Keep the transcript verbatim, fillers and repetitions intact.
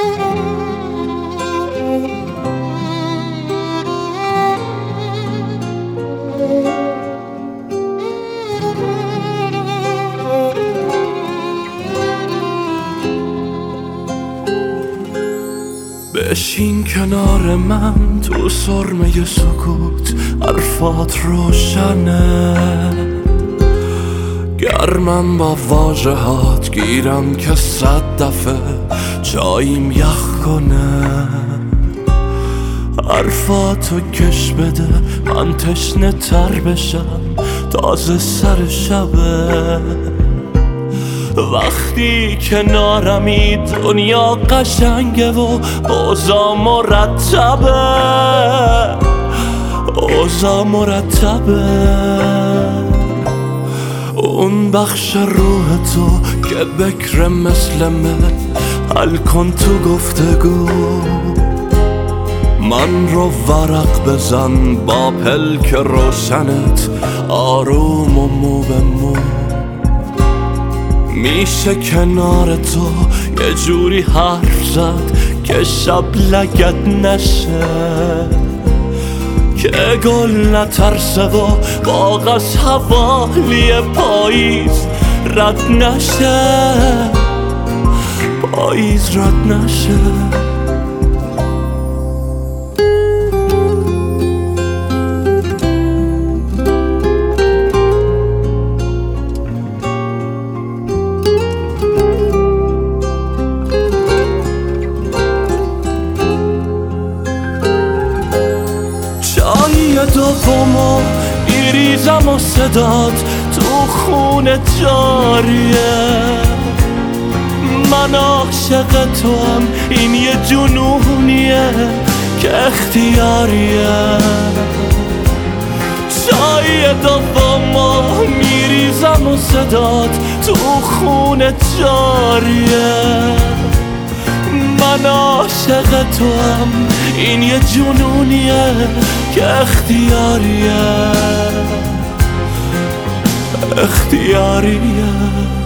بشین کنار من تو سرمه سکوت، حرفات روشنه، گرمم با واژهات، گیرم که صد دفعه چاییم یخ کنه. حرفاتو کش بده من تشنه تر بشم، تازه سر شبه. وقتی کنارمی دنیا قشنگه و اوضاع مرتبه، اوضاع مرتبه. اون بخش روح تو که بکره مثل من، حل کن تو گفتگو. من رو ورق بزن با پلک روشنت، آروم و مو به مو. میشه کنار تو یه جوری حرف زد که شب لگت نشه، که گل نترسه و باغ از حوالی پاییز رد نشه، پاییز رد نشه. دومو میریزم و صدات تو خونه جاریه. من عاشق تو هم، این یه جنونیه که اختیاریه. چای دومو میریزم و صدات تو خونه جاریه. من عاشق تو هم، این یه جنونیه که اختیاریه، اختیاریه.